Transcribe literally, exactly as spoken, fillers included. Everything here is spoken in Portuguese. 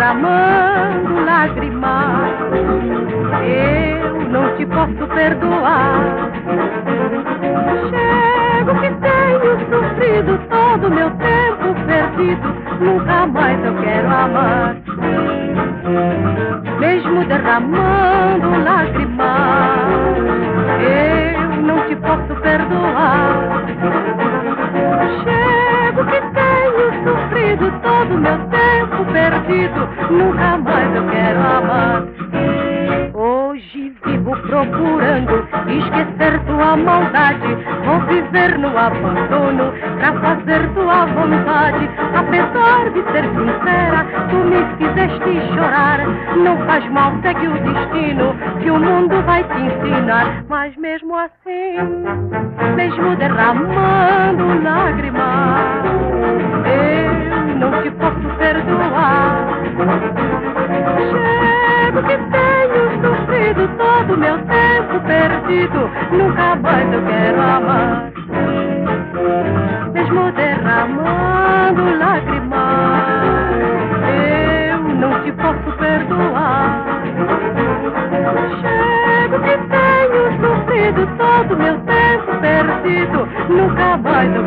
derramando lágrimas, eu não te posso perdoar. Chego que tenho sofrido todo o meu tempo perdido, nunca mais eu quero amar. Mesmo derramando lágrimas, eu não te posso perdoar. Chego que tenho sofrido todo o meu tempo perdido, nunca mais eu quero amar. Hoje vivo procurando esquecer tua maldade, vou viver no abandono pra fazer tua vontade. Apesar de ser sincera, tu me fizeste chorar. Não faz mal, segue o destino que o mundo vai te ensinar. Mas mesmo assim, mesmo derramando lágrimas, eu não te posso perdoar. Chego que tenho sofrido todo o meu tempo perdido, nunca mais eu quero amar. Mesmo derramando lágrimas, eu não te posso perdoar. Chego que tenho sofrido todo o meu tempo perdido, nunca mais eu